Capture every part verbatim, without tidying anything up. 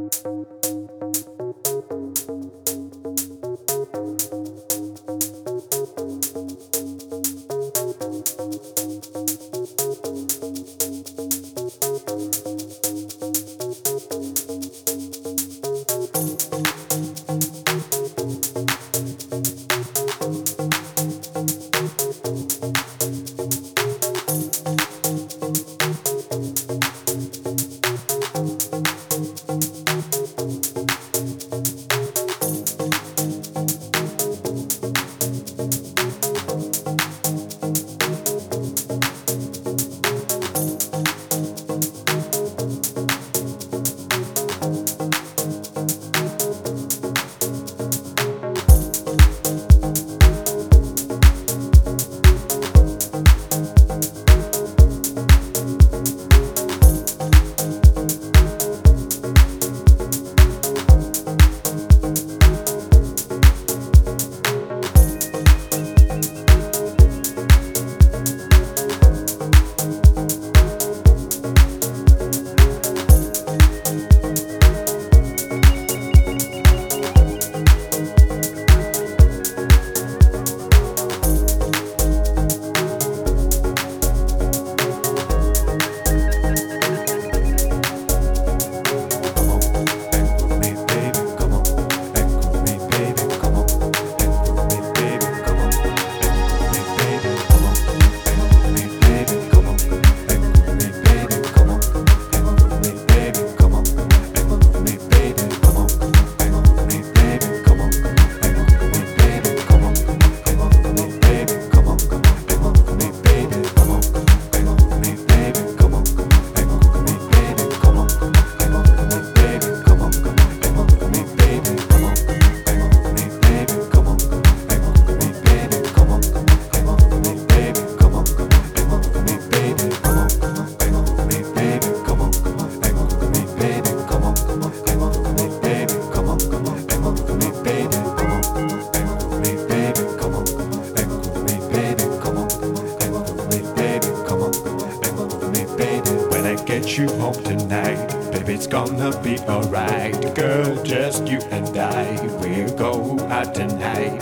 get you home tonight. Baby, it's gonna be alright. Girl, just you and I, we'll go out tonight.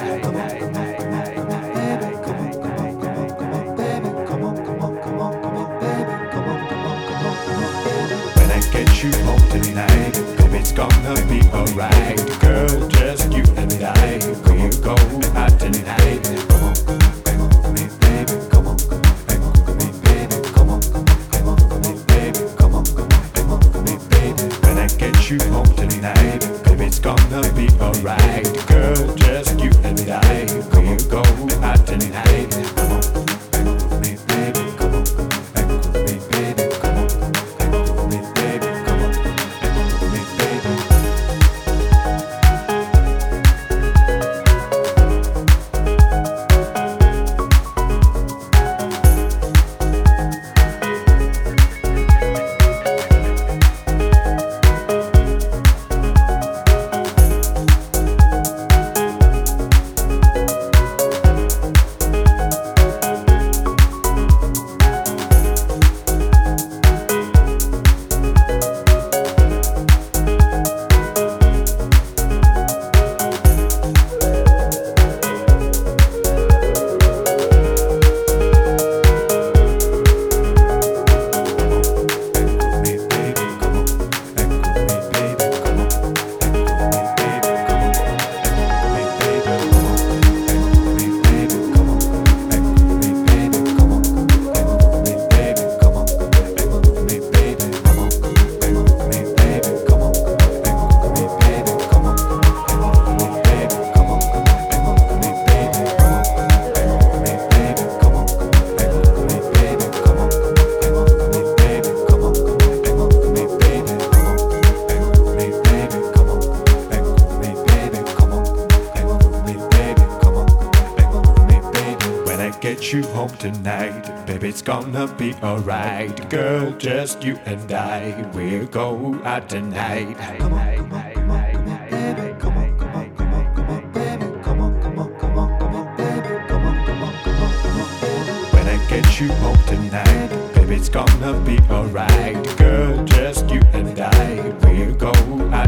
When I get you home tonight, baby, it's gonna be alright. Girl, just you and I, we'll go out tonight. Come on, hang on with me, baby. Come on, hang on with me, baby. Come on, hang on with me, baby. Come on, hang on with me, baby. When I get you home tonight, baby, it's gonna be alright. Girl, just you and I, we'll go out tonight. Come on, hang on with me, baby. Come on, hang on with me, baby. Come on, hang on with me, baby. Come on, hang on with me, baby. Get you home tonight, baby, it's gonna be alright. Girl, just you and I, we'll go out tonight. Come on, come on, come on, come on, baby. Come on, come on, come on, come on, baby. Come on, come on, come on, come on, baby. Come on, come on, come on, come on, baby. When I get you home tonight, baby, it's gonna be alright. Girl, just you and I, we'll go out